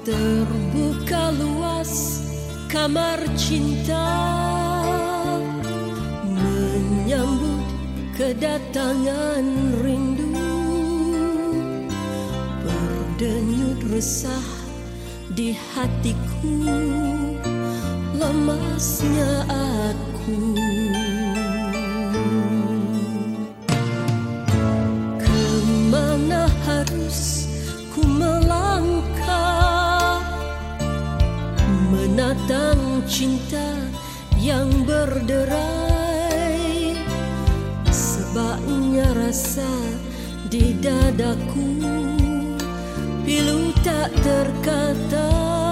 Terbuka luas kamar cinta, menyambut kedatangan rindu. Berdenyut resah di hatiku, lemasnya aku. Kemana harus ku melangkah, menatang cinta yang berderai. Sebabnya rasa di dadaku pilu tak terkata.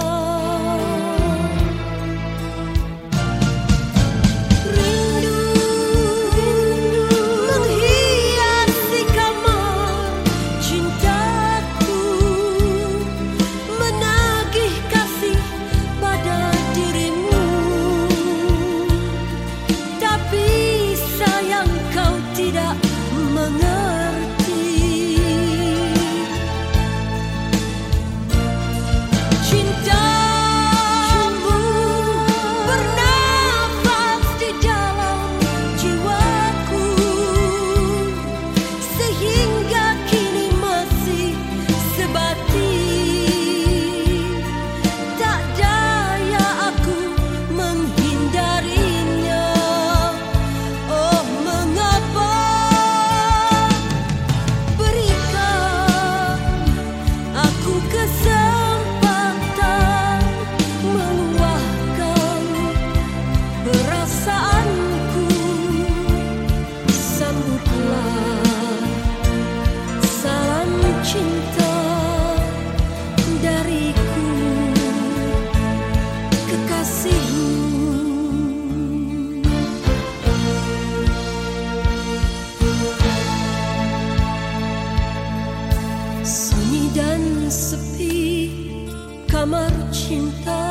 Kamar cinta,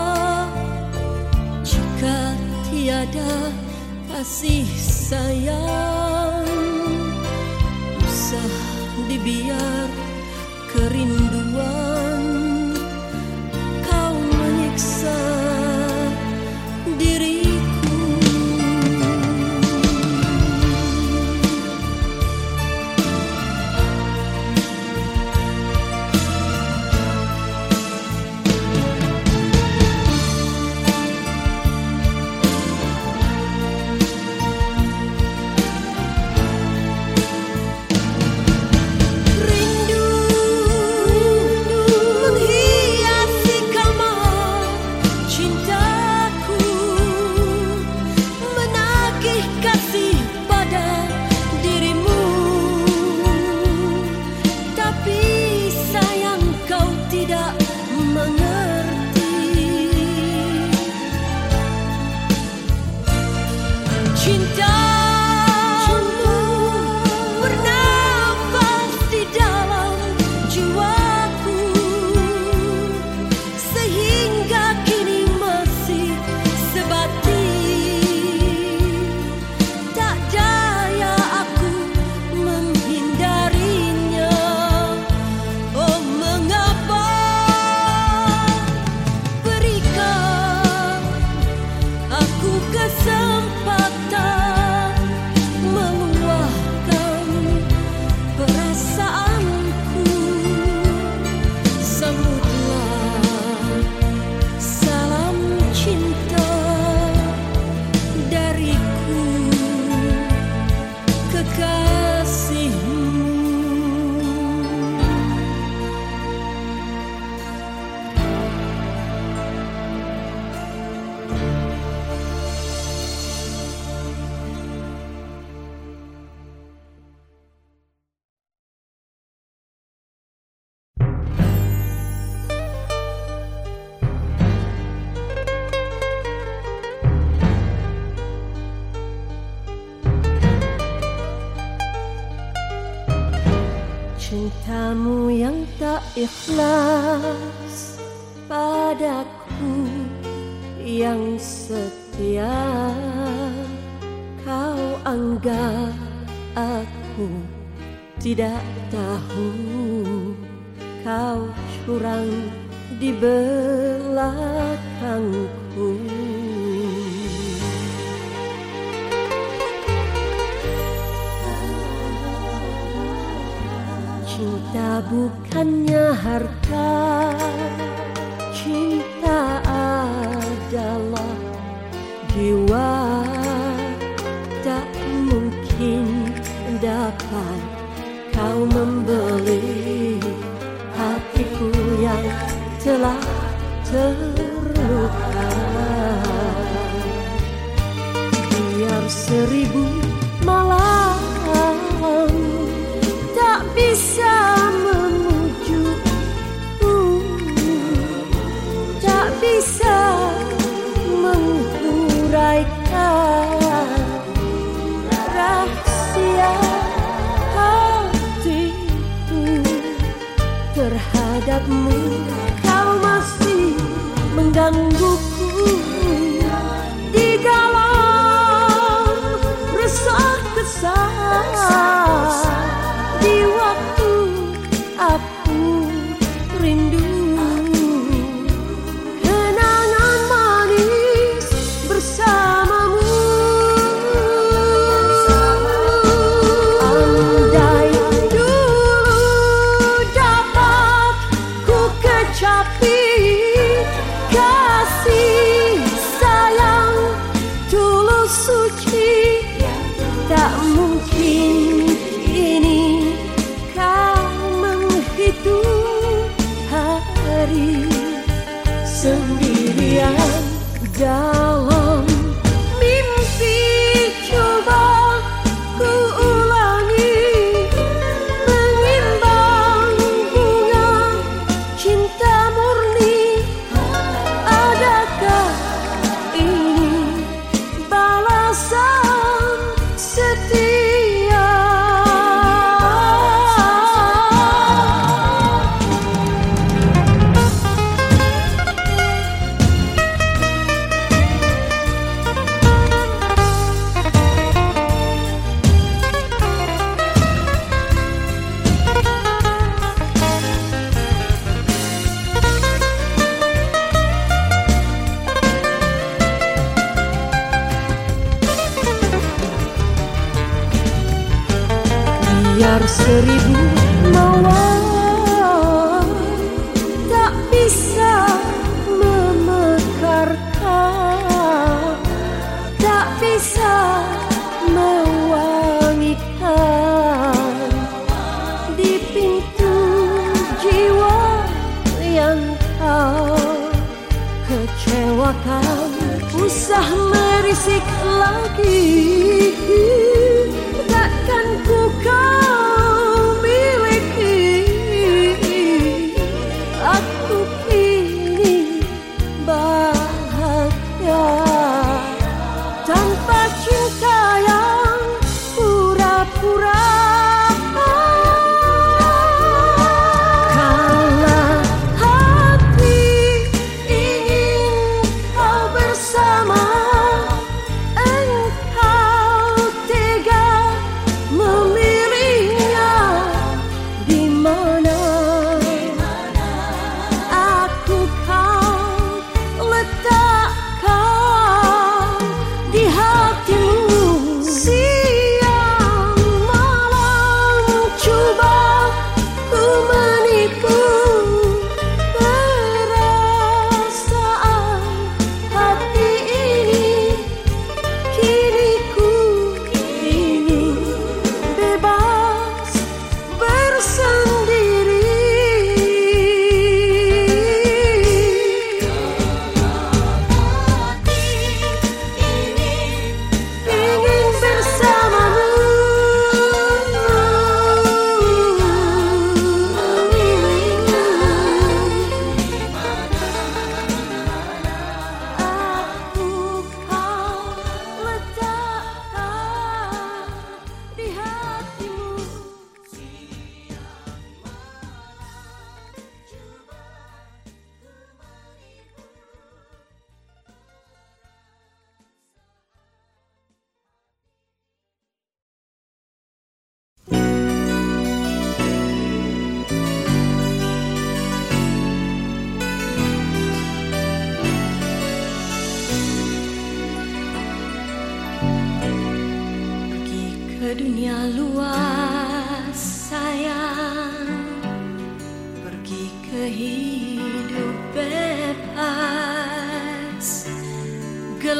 jika tiada kasih sayang, usah dibiar kerinduan kau menyiksa diriku. Cintamu yang tak ikhlas padaku, yang setia kau anggap aku tidak tahu. Kau curang di belakangku. Cinta bukannya harta, cinta adalah jiwa. Tak mungkin dapat kau membeli hatiku yang telah terluka. Biar 1000 malam tak bisa memujukku, tak bisa menghuraikan rahasia hatiku terhadapmu. Kau masih menggangguku di dalam resah kesah, di waktu aku rindu. Kenangan manis bersamamu. Andai dulu dapat ku kecapi kasih sayang tulus suci, tak mungkin kini kau menghitung hari sendirian dalam mimpi. Coba ku ulangi mengimbang bunga cinta murni. Adakah ini balasan setia? Biar 1000 mawar tak bisa memekarkan, tak bisa mewangikan di pintu jiwa yang kau kecewakan. Usah merisik lagi, takkan ku kau miliki. Aku kini bahagia tanpa cinta yang pura-pura. Kala hati ingin kau bersama, engkau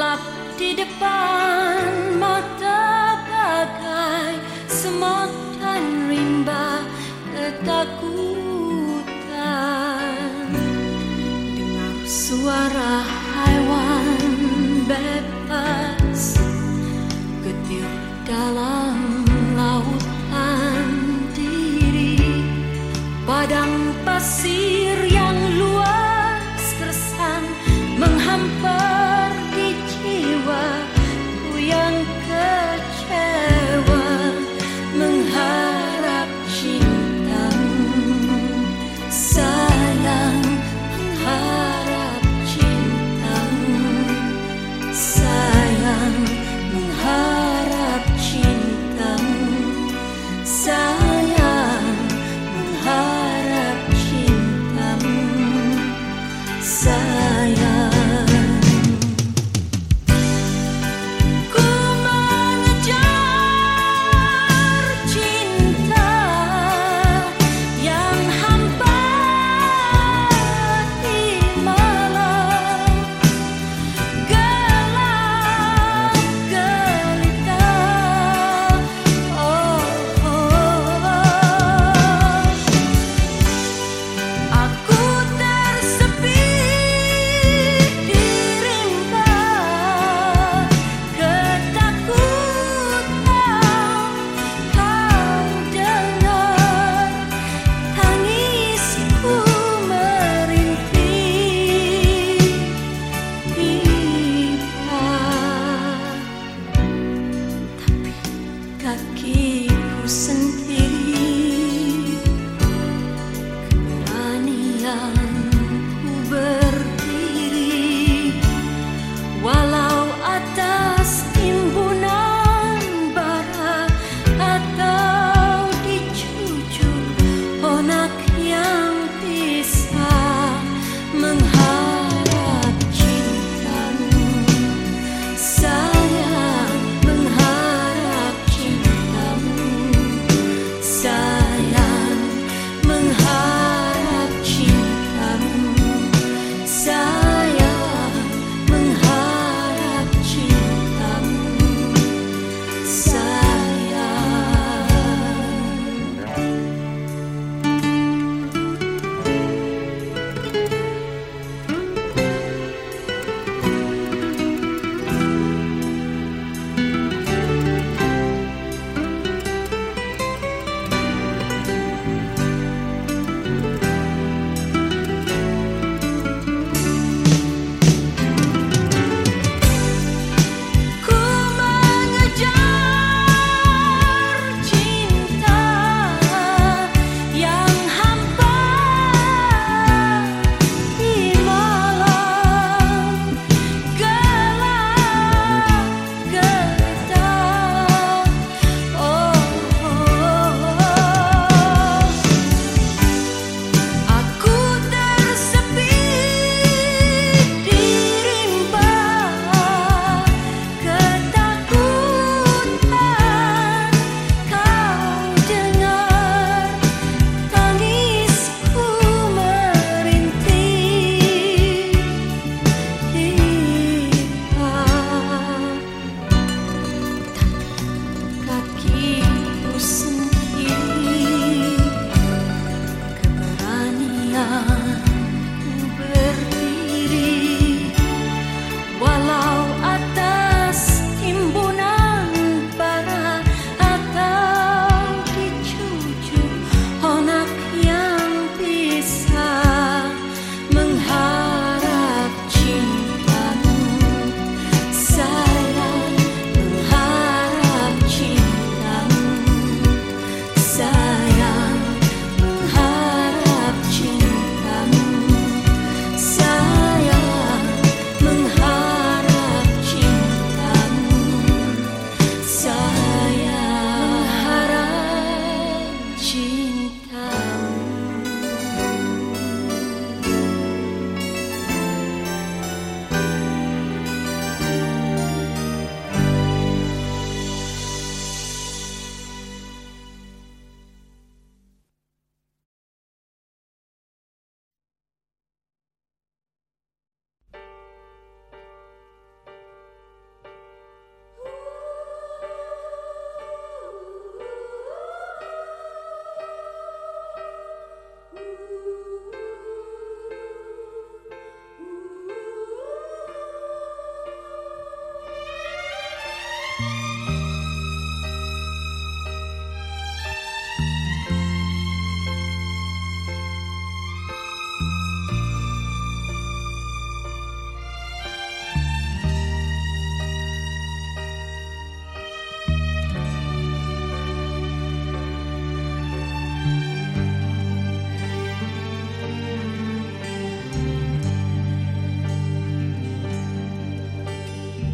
gelap di depan mata bagai semut dan rimba ketakutan. Dengar suara haiwan bebas getir dalam lautan diri. Padang pasir yang luas keresan menghampar di jiwa ku yang kecewa mengharap cintamu sayang, mengharap cintamu sayang, mengharap cintamu sayang, mengharap cintamu.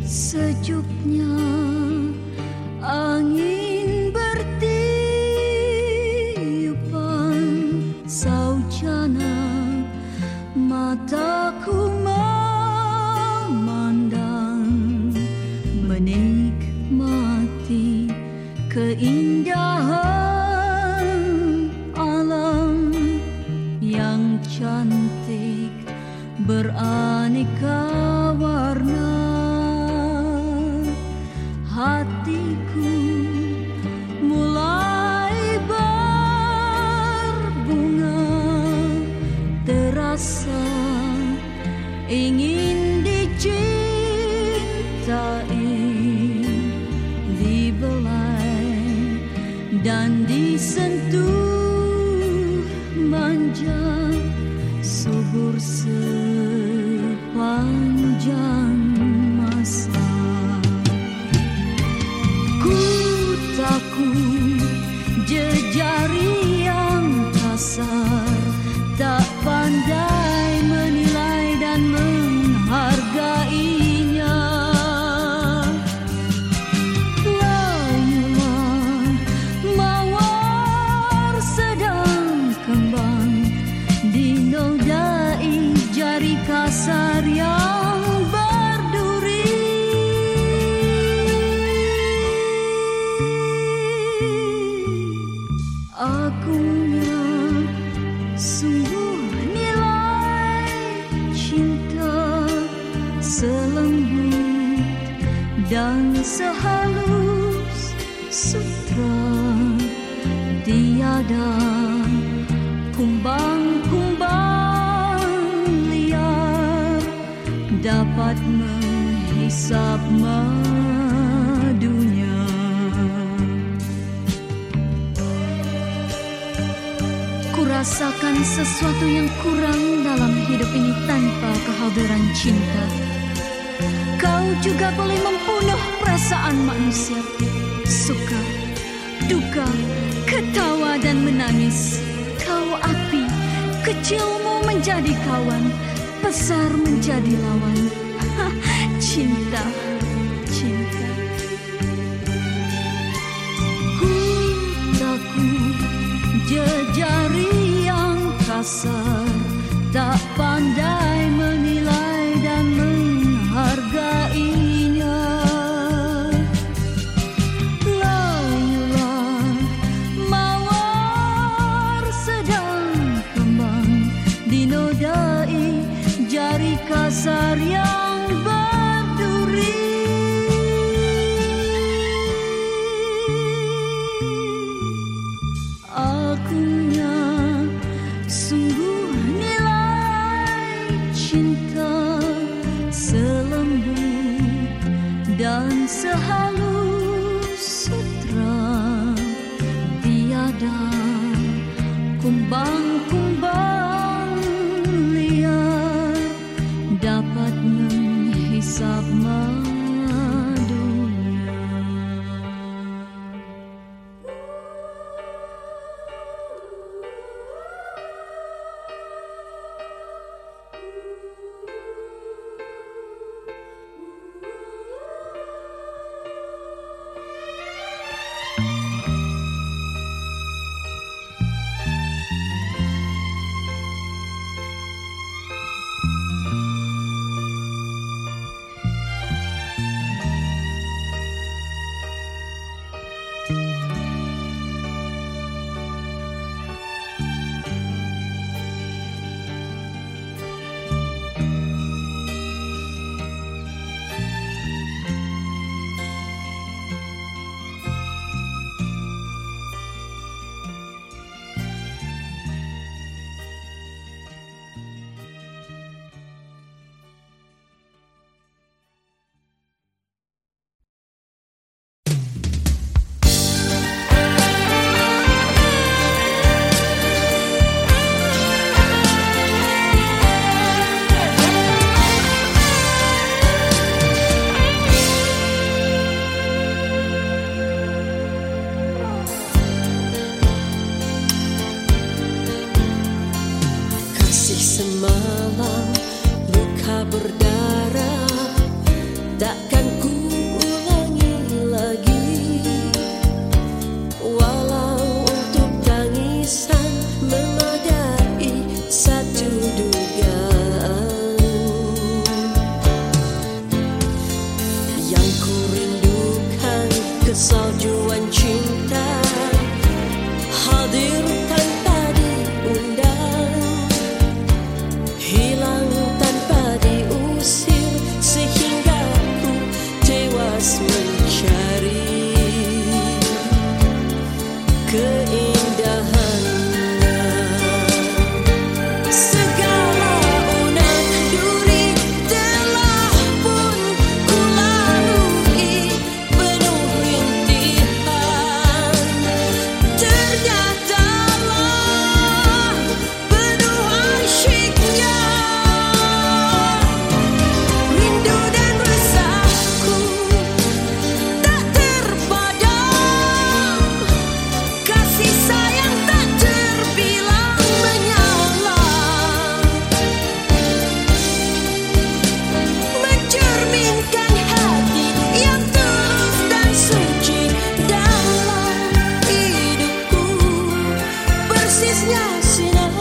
Sejuknya angin bertiupan saujana, mataku memandang, menikmati keindahan alam yang cantik beraneka warna. Hatiku mulai berbunga, terasa ingin dicintai, dibelai dan disentuh manja, subur sepanjang masa. Ku takut jejari yang kasar, tak pandai menilai dan menghargainya. Layulah mawar sedang kembang, dinodai jari kasar yang berduri. Akunya sungguh nilai cinta, selembut dan sehalus sutra. Tiada kumbang-kumbang liar dapat menghisap madunya. Kurasakan sesuatu yang kurang dalam hidup ini tanpa kehadiran cinta. Kau juga boleh membunuh perasaan manusia, suka, duka, ketawa dan menangis. Kau api, kecilmu menjadi kawan, besar menjadi lawan. Cinta, cinta. Ku takut jejari yang kasar, tak pandai menilai dan menghargainya. Layulah mawar sedang kembang, dinodai jari kasar yang berduri. Akunya sungguh nilai cinta, selembut dan sehalus sutra. Tiada kumbang-kumbang liar dapat menghisap madunya. Semalam luka berdarah, takkan ku saljuan cinta hadir tanpa diundang, hilang tanpa diusir, sehingga ku tewas mencari keindahannya. Segala unak duri telah pun ku lalui, penuh rintihan. Ternyatalah penuh asyiknya rindu dan resahku tak terpadam, kasih sayang tak terbilang menyala, mencerminkan hati yang tulus dan suci dalam hidupku. Persisnya sinar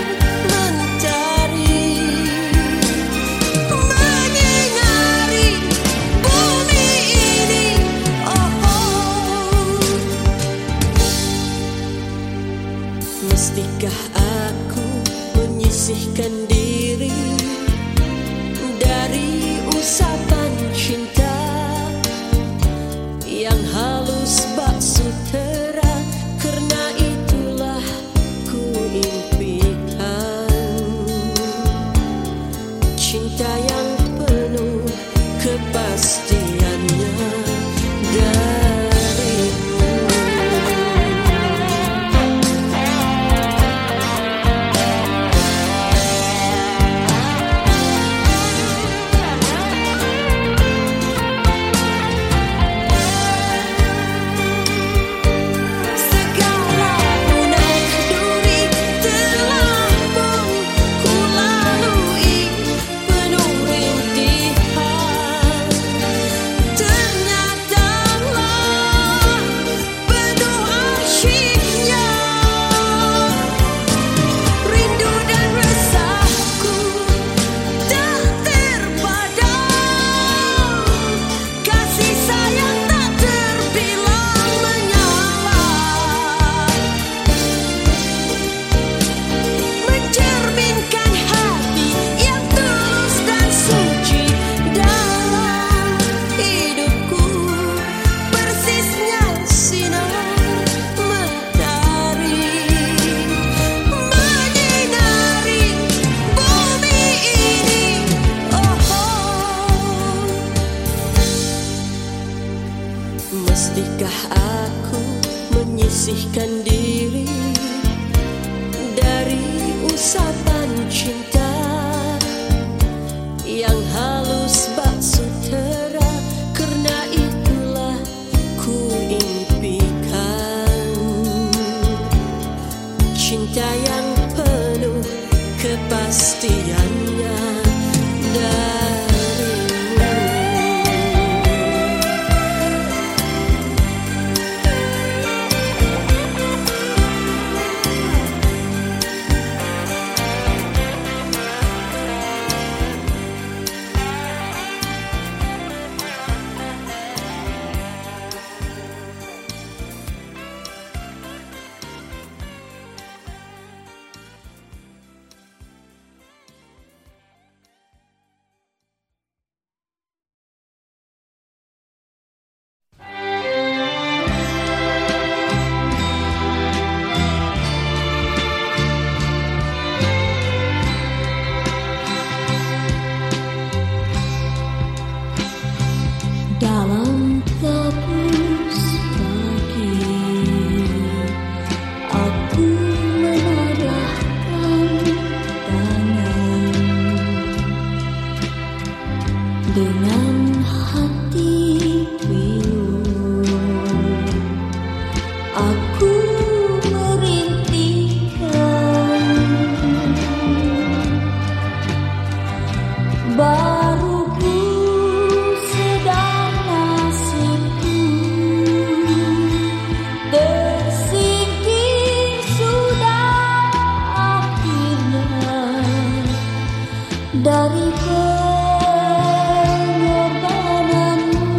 mentari menyinari bumi ini. Mestikah aku menyisihkan diri dari usapan cinta yang halus bak sutera? Karena itulah ku impikan cinta yang penuh kepastiannya darimu. Segala unak duri telah pun ku lalui, penuh rintihan. Ternyatalah penuh asyiknya rindu dan resahku tak terpadam, kasih sayang tak terbilang menyala, mencerminkan hati yang tulus dan suci dalam hidupku. Persisnya sinar mentari menyinari bumi ini. Mestikah aku menyisihkan diri dari usapan cinta yang halus bak sutera? Karena itulah ku impikan cinta yang penuh kepastiannya darimu. Dalam kabus pagi, aku menadahkan tangan dengan hati pilu. Aku merintihkan baru ku sedang nasibku tersingkir sudah akhirnya dari pengorbananmu.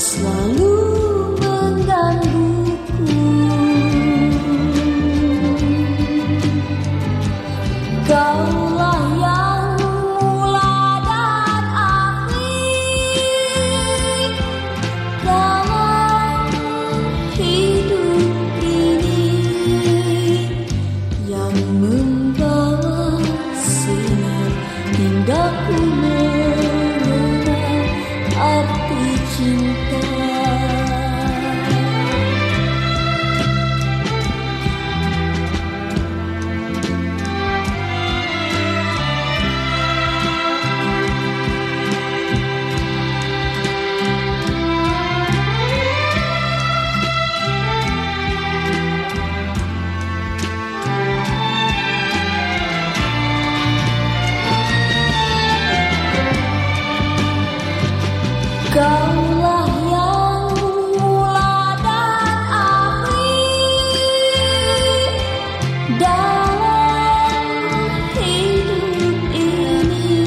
selalu menggangguku. Kaulah yang mula dan akhir dalam hidup ini, yang membawa sinar hingga ku mengenal arti cinta. Kaulah yang mula dan akhir dalam hidup ini,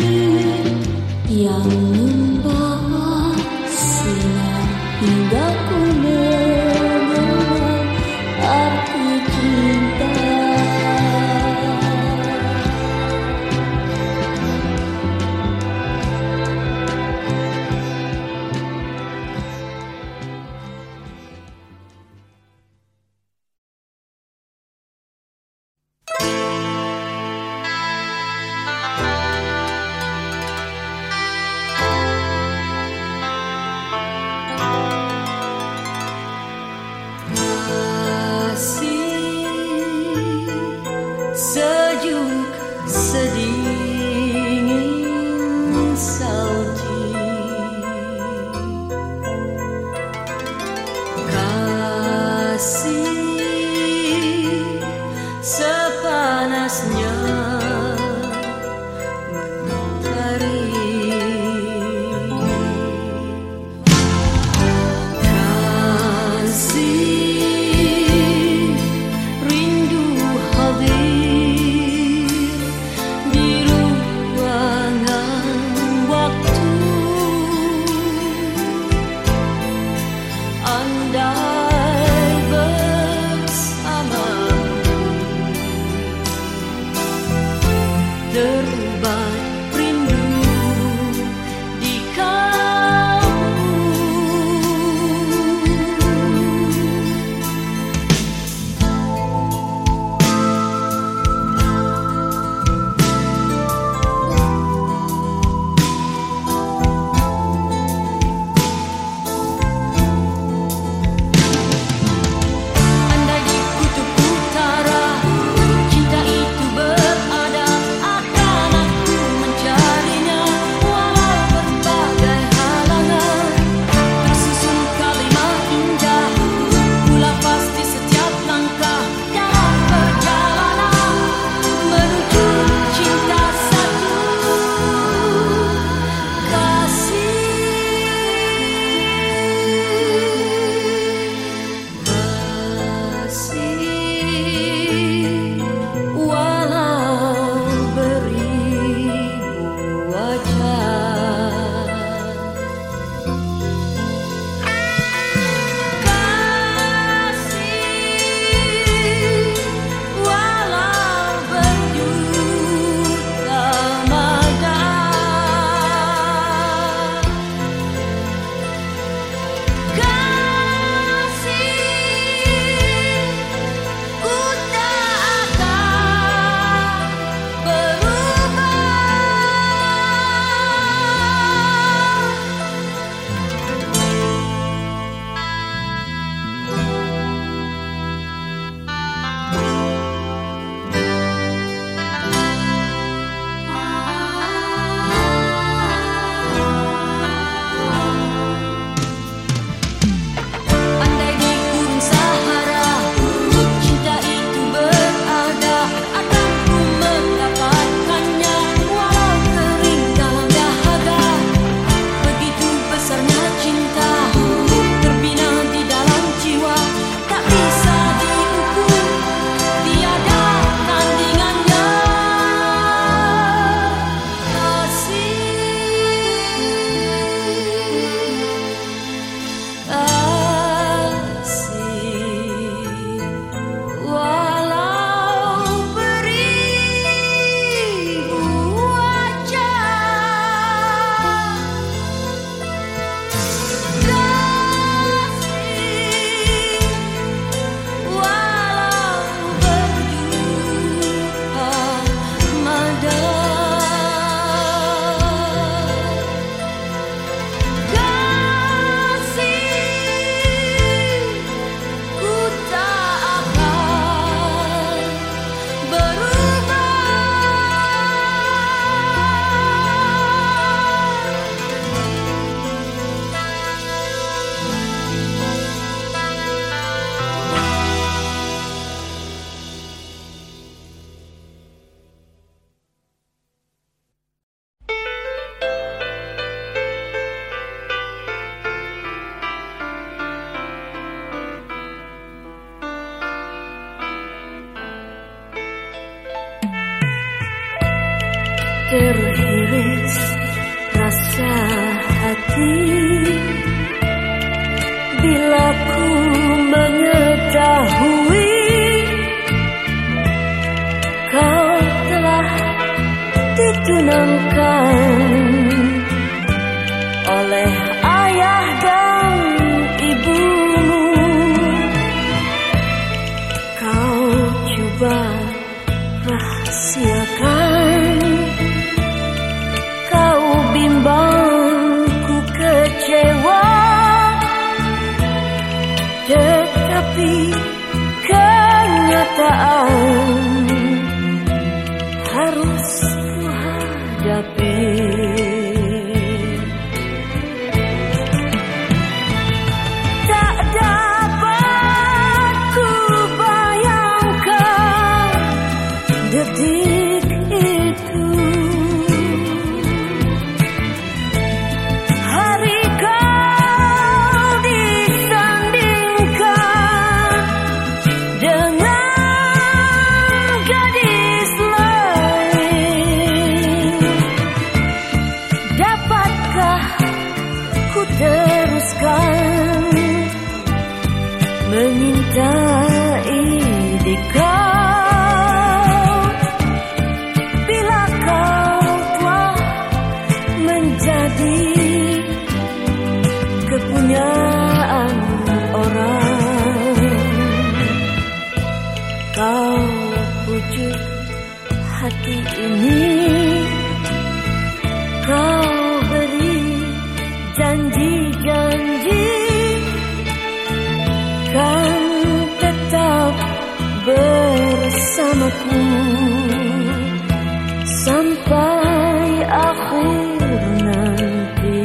yang membawa sinar hingga ku mengenal arti cinta. terhiris rasa hati bila ku mengetahui kau telah ditunangkan oleh ayah dan ibumu. Kau coba rahasiakan, kau bimbang ku kecewa, tetapi kenyataan harus ku hadapi. Tak dapat ku bayangkan detik itu, hari kau disandingkan dengan gadis lain. Dapatkah ku teruskan menyintai di kau bila kau telah menjadi kepunyaan orang. Kau pujuk hati ini, kau beri janji-janji kan tetap bersamaku sampai akhir nanti.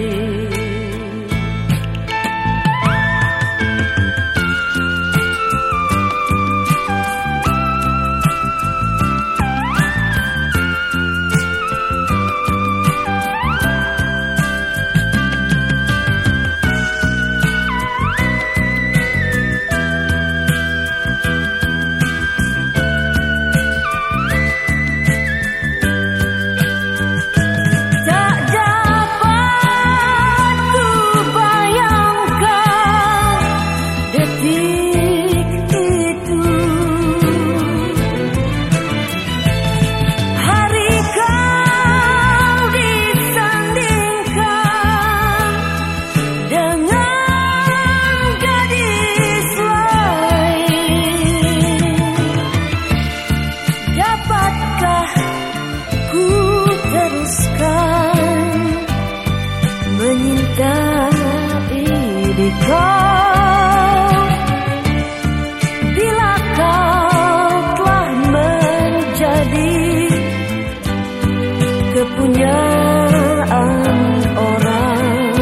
Menyintai di kau bila kau telah menjadi kepunyaan orang.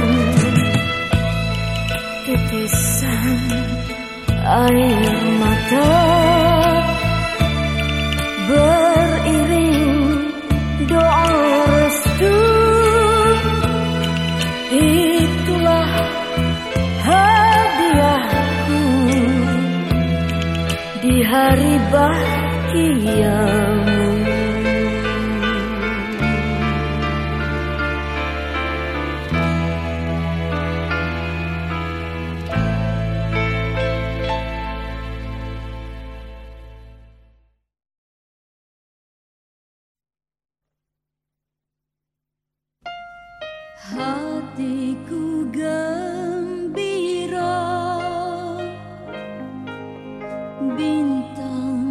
Titisan air mata beriring doa restu, itulah hadiahku di hari bahagiamu. Hatiku gembira, bintang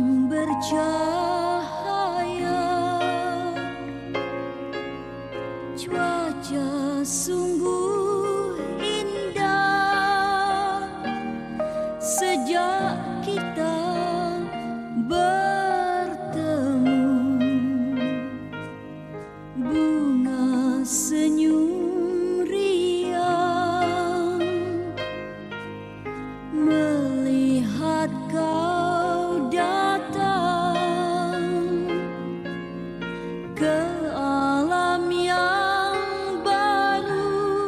bercahaya, cuaca sungguh indah sejak kita bertemu. Bunga senyum melihat kau datang ke alam yang baru,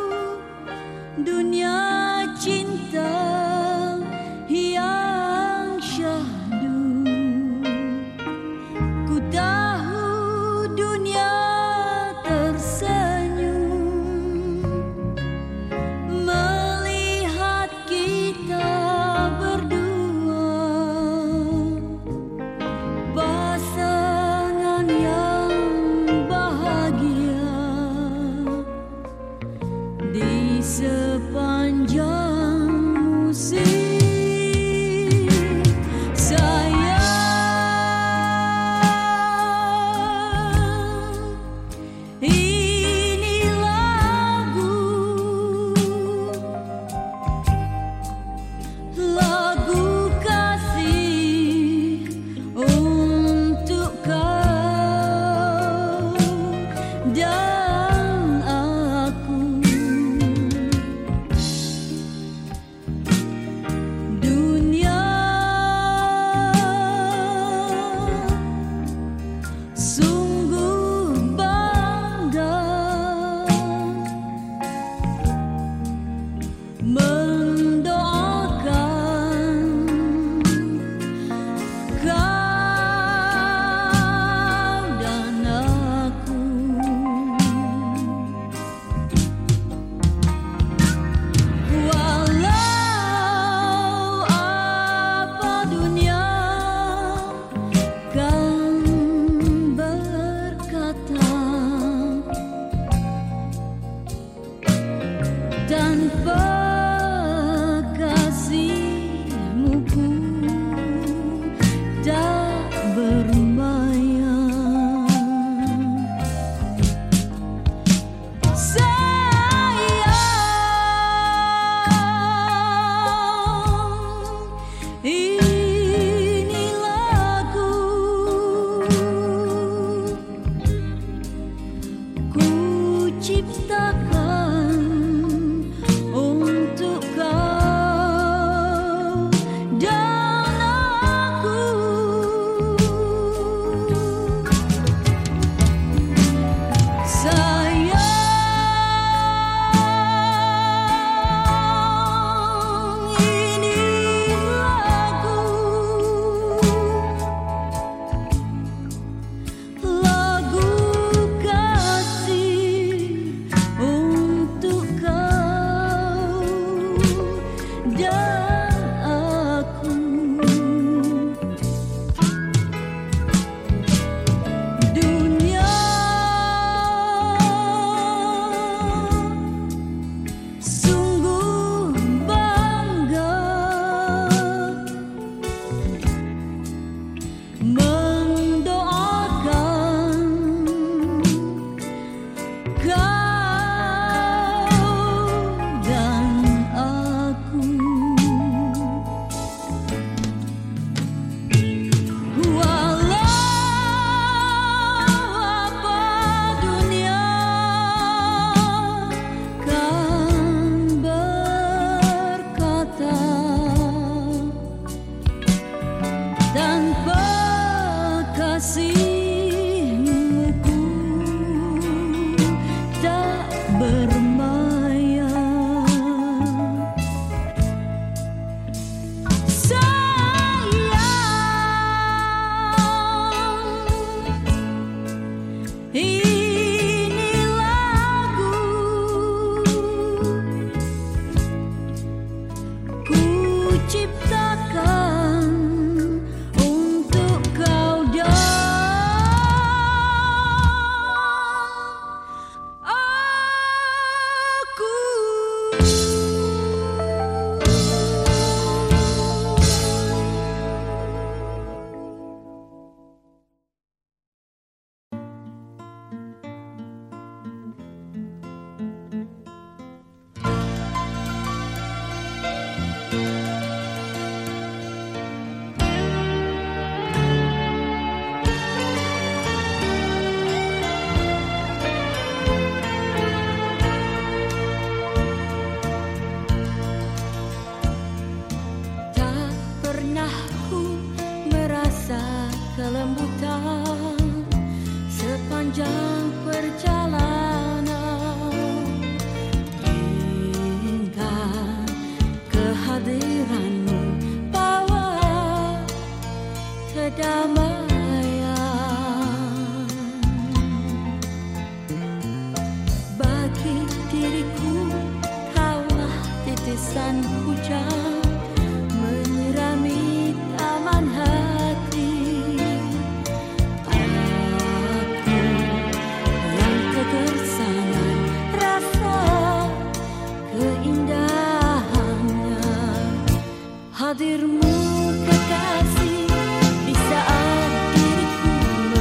dunia cinta yang syahdu. Ku tahu sepanjang musim. Sayang, ini lagu kasih untuk kau dan aku. Dunia sungguh bangga mendoakan kau dan aku. Walau apa dunia kan berkata, tanpa kasihmu ku tak berdaya. Sayang, ini lagu ku ciptakan untuk kau dan aku. Sayang, ini lagu kasih untuk kau dan aku. Dunia sungguh bangga mendoakan kau dan aku. Walau apa dunia kan berkata, tanpa kasihmu ku tak bermaya. Sayang, ini lagu ku ciptakan untuk kau dan aku. Tak pernah ku merasa kelembutan sepanjang perjalanan, hingga kehadiranmu bawa kedamaian bagi diriku. Kaulah titisan hujan menyirami taman hati. Aku yang kegersangan rasa keindahannya. Hadirmu kekasih di saat diriku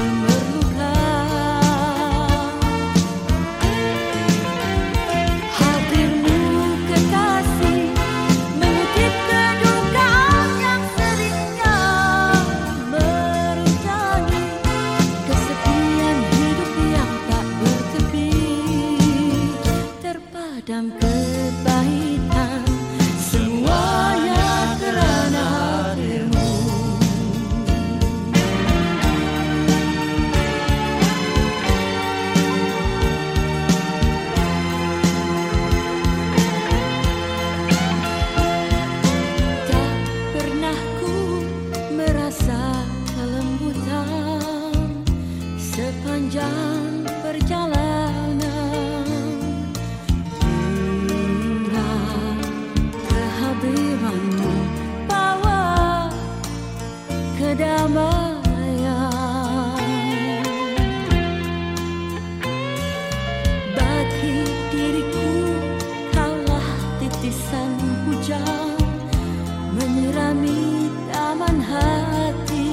memerlukan. Hadirmu kekasih mengutip kedukaan yang seringnya merintangi kesepian hidup yang tak bertepi. Terpadam kepahitan semuanya kerana hadirmu. Tak pernah ku merasa kelembutan sepanjang perjalanan. Hingga kehadiranmu bawa kedamaian. Bagi diriku kaulah titisan hujan menyirami taman hati.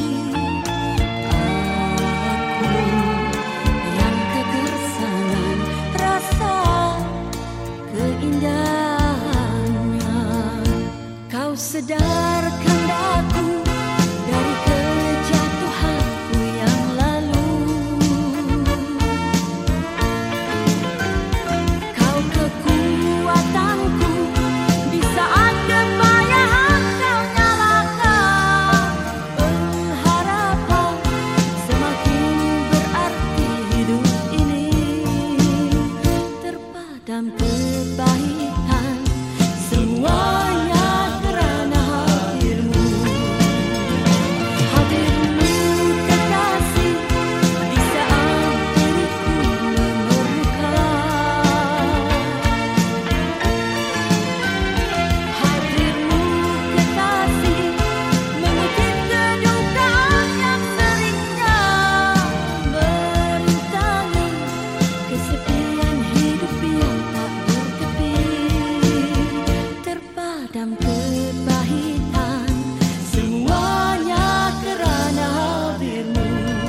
Aku yang kegersangan rasa keindahannya. Kau sedarkan daku dari kejatuhanku yang lalu. Kau kekuatanku di saat kepayahan kau nyalakan. Pengharapan semakin berarti hidup ini. Terpadam kepahitan semuanya kerana hadirmu. Hadirmu kekasih di saat diriku memerlukan. Hadirmu kekasih mengutip kedukaan yang seringnya merintangi kesepian hidup yang tak bertepi. Terpadam kepahitan semuanya kerana hadirmu.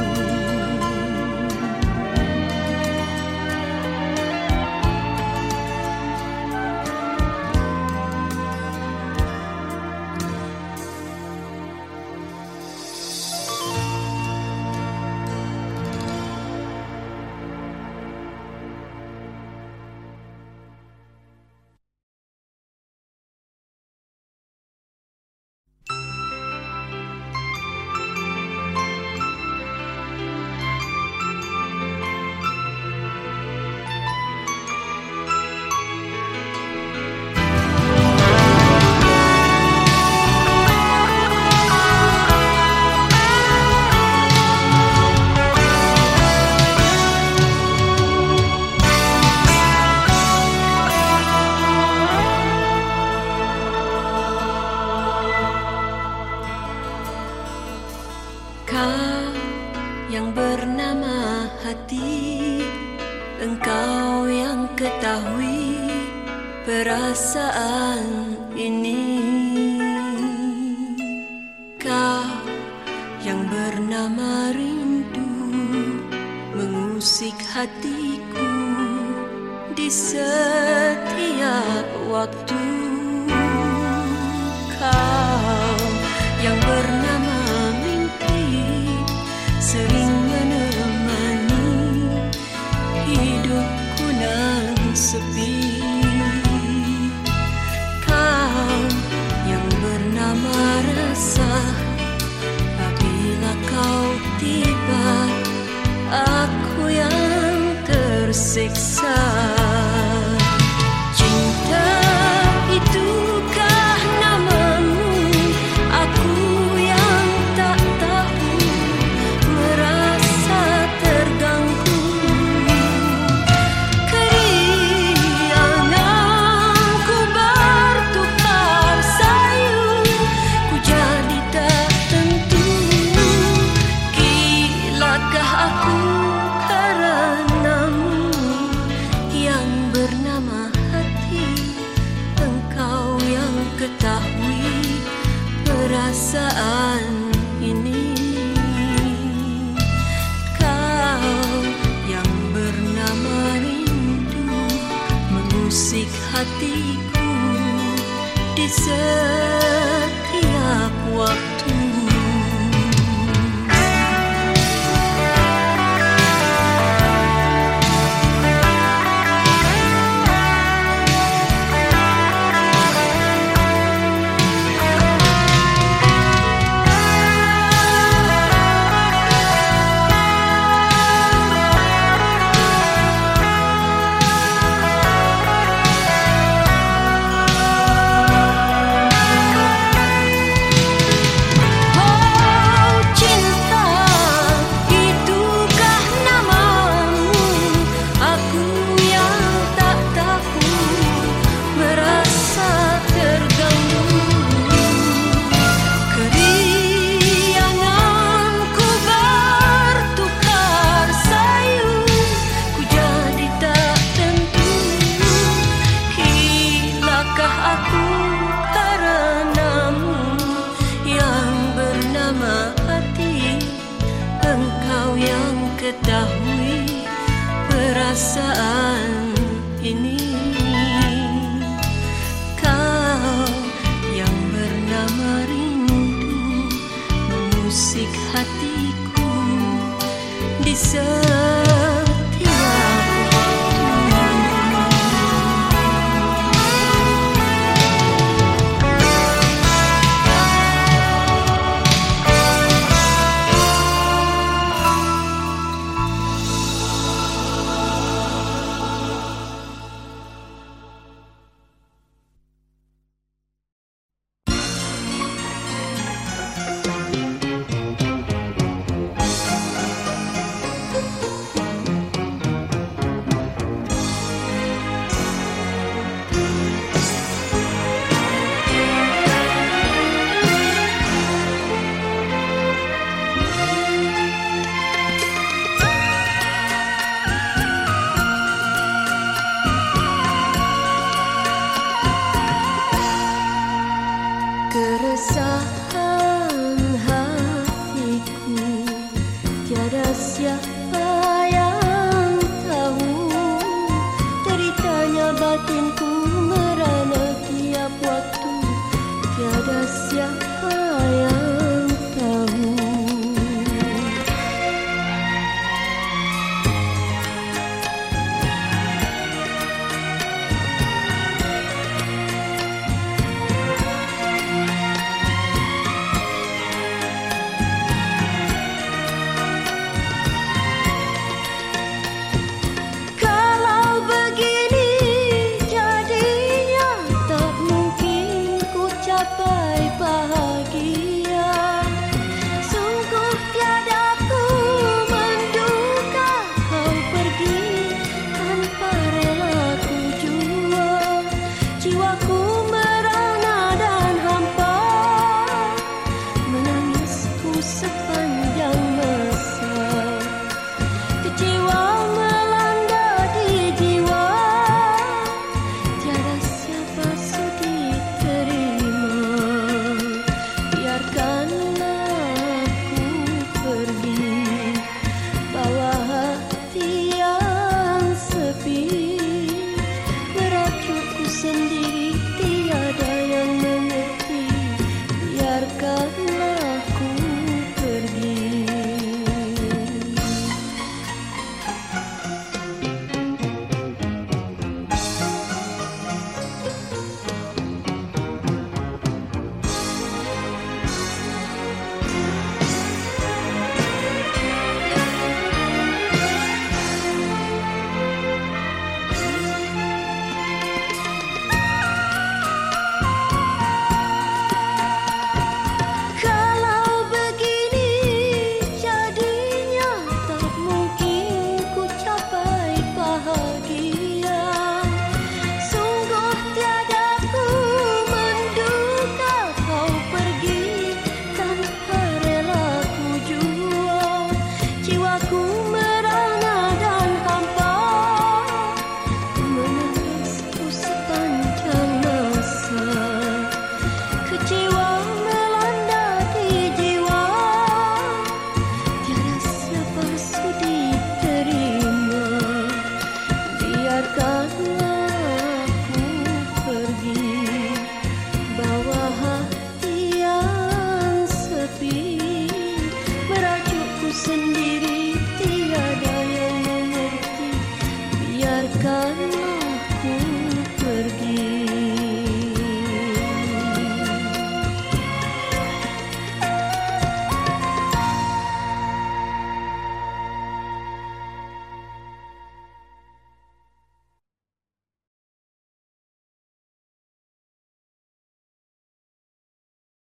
Kau yang bernama hati, engkau yang ketahui perasaan ini. Kau yang bernama rindu mengusik hatiku di setiap waktu. Kau yang bernama sering menemani hidupku nan sepi. Kau yang bernama rasa, apabila kau tiba aku yang tersiksa. Cinta itukah namamu? Aku yang tak tahu merasa terganggu. Kerianganku bertukar sayu, ku jadi tak tentu. Gilakah aku karenamu? hatiku di setiap waktu.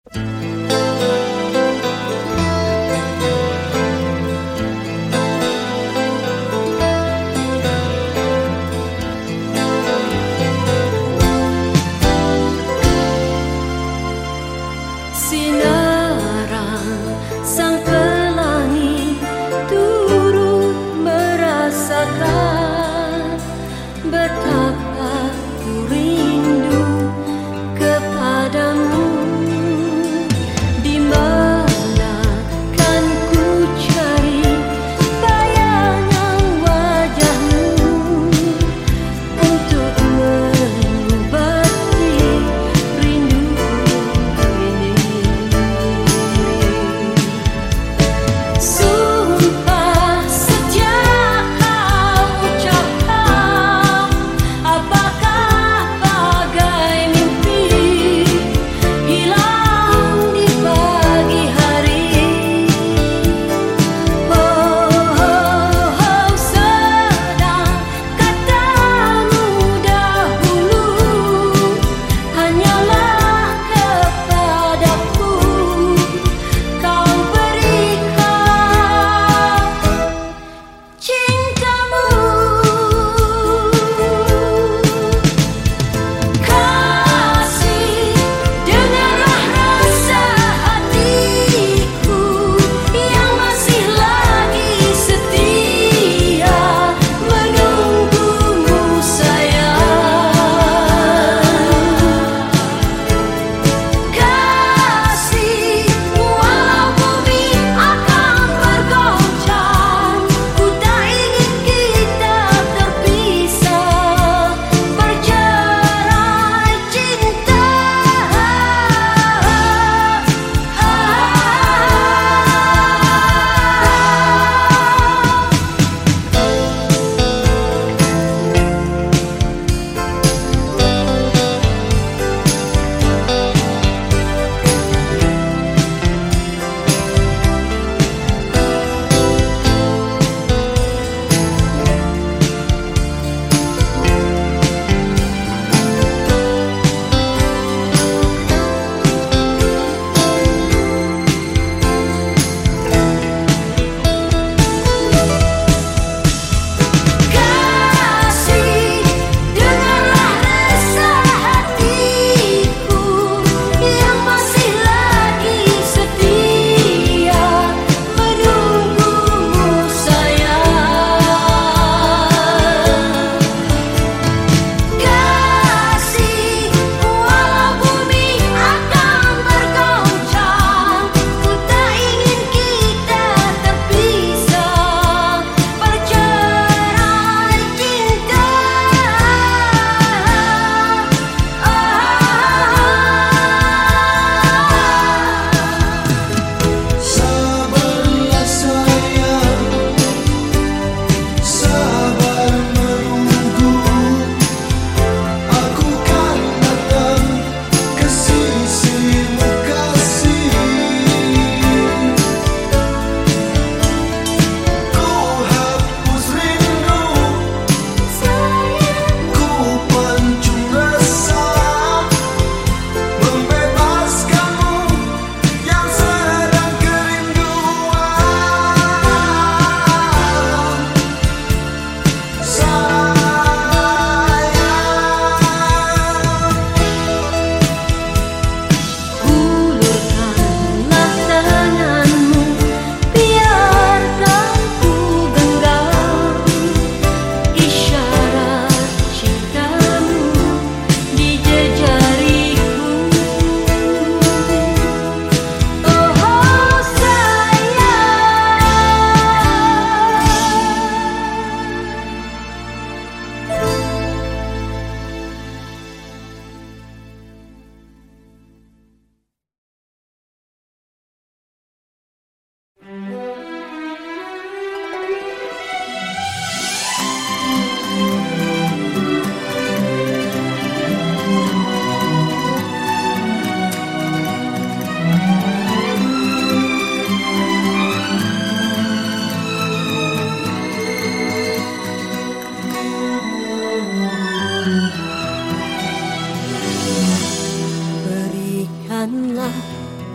Berikanlah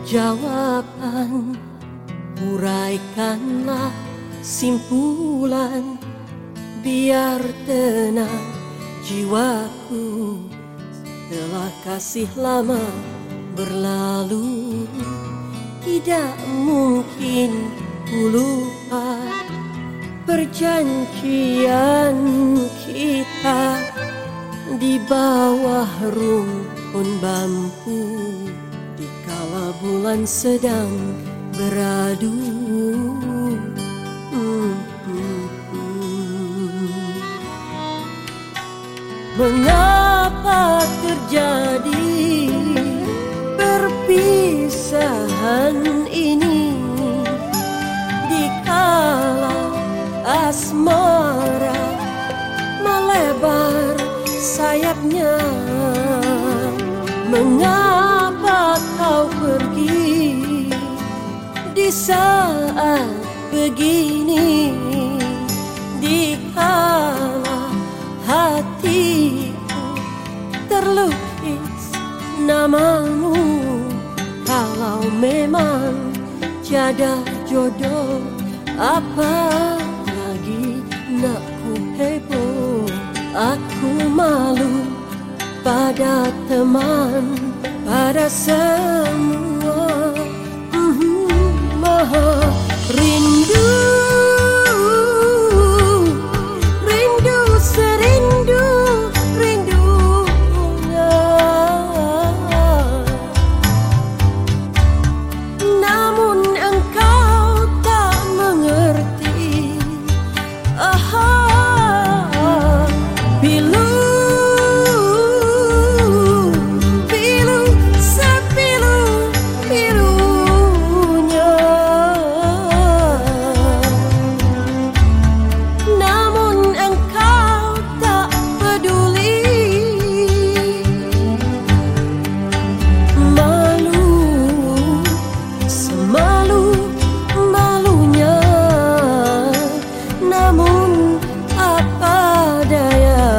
jawaban, uraikanlah simpulan, biar tenang jiwaku setelah kasih lama berlalu. Tidak mungkin ku lupa perjanjian kita di bawah rumpun bambu, dikala bulan sedang beradu. Mengapa terjadi perpisahan ini, dikala asmara melebar sayapnya? Mengapa kau pergi di saat begini, dikala hatiku terlukis namamu? Kalau memang tiada jodoh, apa lagi nak ku heboh? Aku malu pada teman, pada semua. Maha rindu, rindu serindu rindunya, namun engkau tak mengerti. Pilu sepilu-pilunya, namun engkau tak peduli. Malu, semalu-malunya, namun apa daya,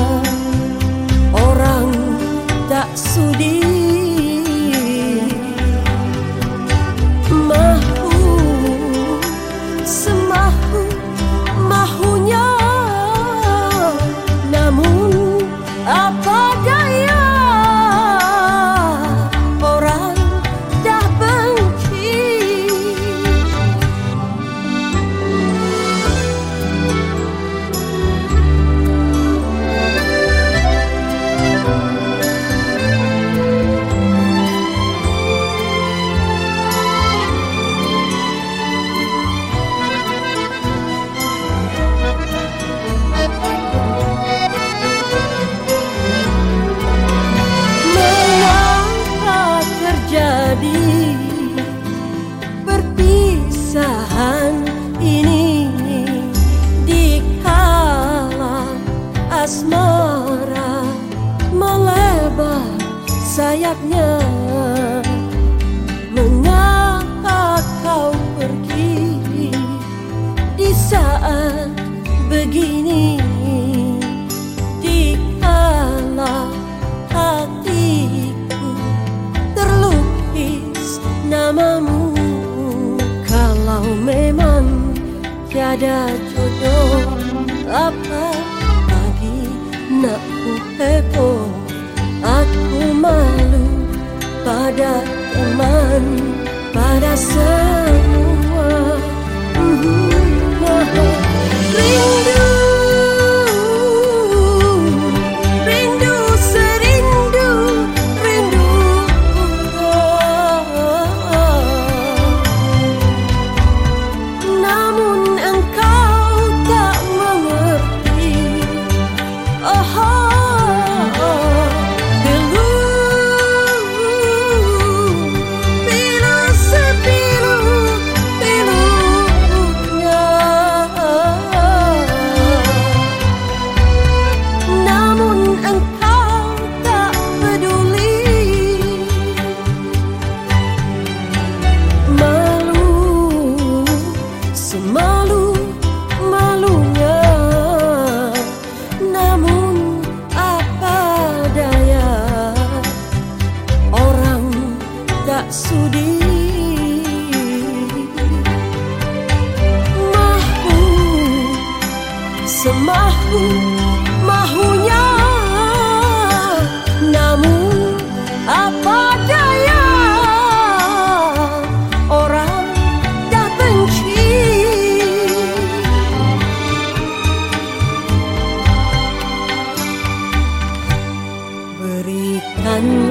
orang tak sudi. Mahu, semahu-mahunya, namun apa daya, orang dah benci. Mengapa terjadi perpisahan ini, dikala asmara melebar sayapnya? Mengapa kau pergi di saat begini, dikala hatiku terlukis namamu? Kalau memang tiada jodoh, apa lagi nak ku heboh? Aku malu pada teman, pada semua. Rindu, rindu serindu rindunya, namun engkau tak mengerti. Pilu sepilu-pilunya,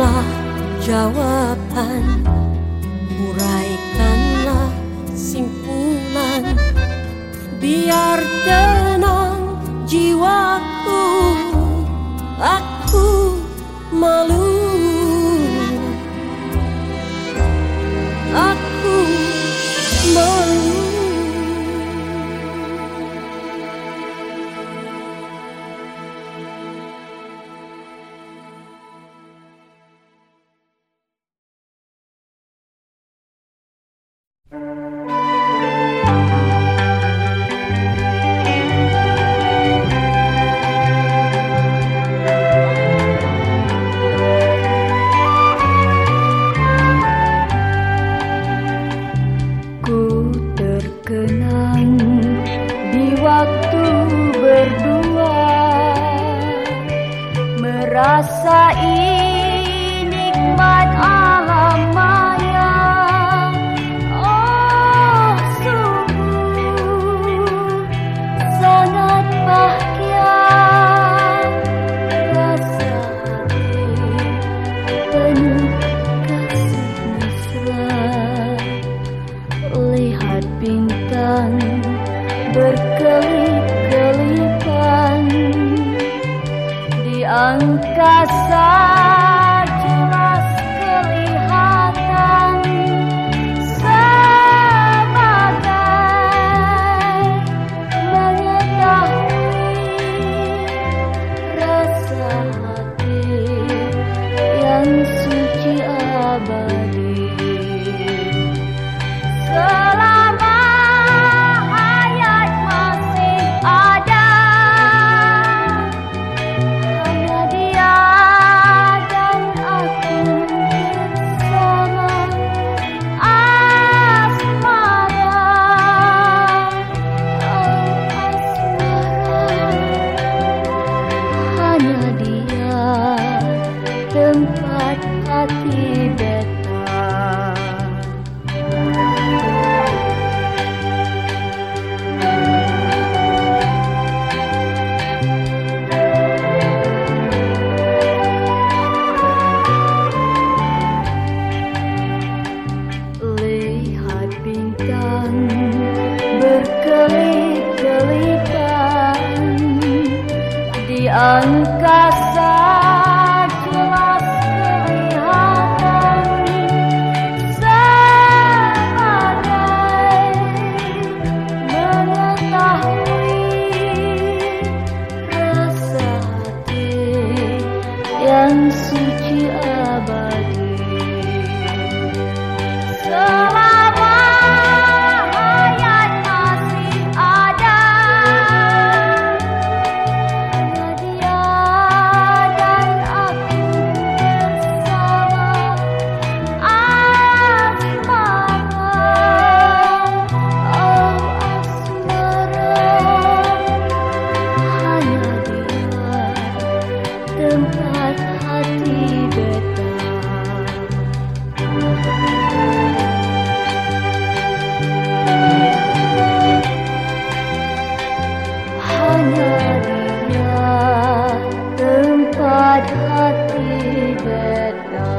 minta jawaban, uraikanlah simpulan, biar tenang jiwaku. Aku malu, aku malu. Rasai nikmat alam maya. Oh, sungguh sangat bahagia rasa hati penuh kasih mesra. Lihat bintang berkelip-kelipan di angkasa, jelas kelihatan sebagai mengetahui rasa hati yang suci abadi. Selama hayat masih ada, tempat hati beta. Lihat bintang berkelip-kelipan di angkasa, jelas kelihatan sebagai mengetahui rasa hati yang suci abadi. Selama hayat masih ada, dia dan aku bersama asmara. Oh, asmara, hanya dia tempat hati beta. Hanya dia tempat hati beta.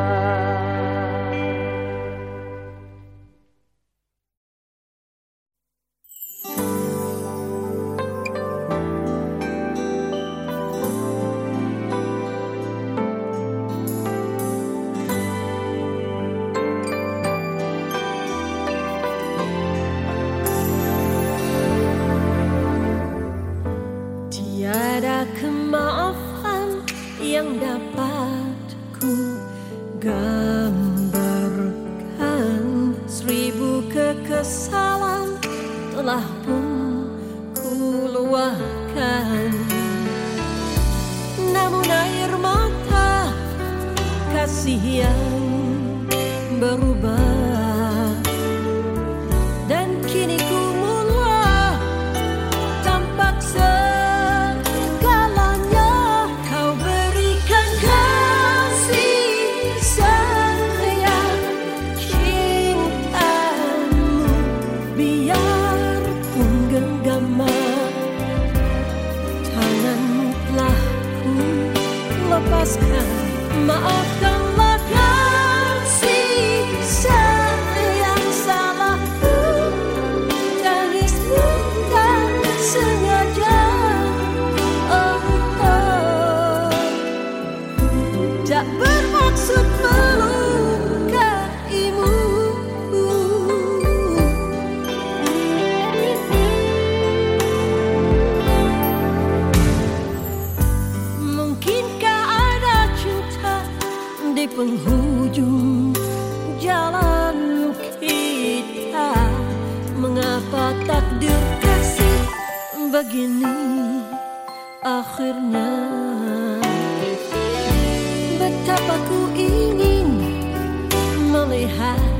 Tiada kemaafan yang dapat ku gambarkan, 1000 kekesalan telah pun ku luahkan. Namun air mata kasih yang berubah, dan kini ku mulai tampak segalanya. Kau berikan kasih sayang cintamu, biarpun genggaman tanganmu telah ku lepaskan. Maafkan Sampai penghujung jalan kita, mengapa takdir kasih begini akhirnya? Betapa ku ingin melihat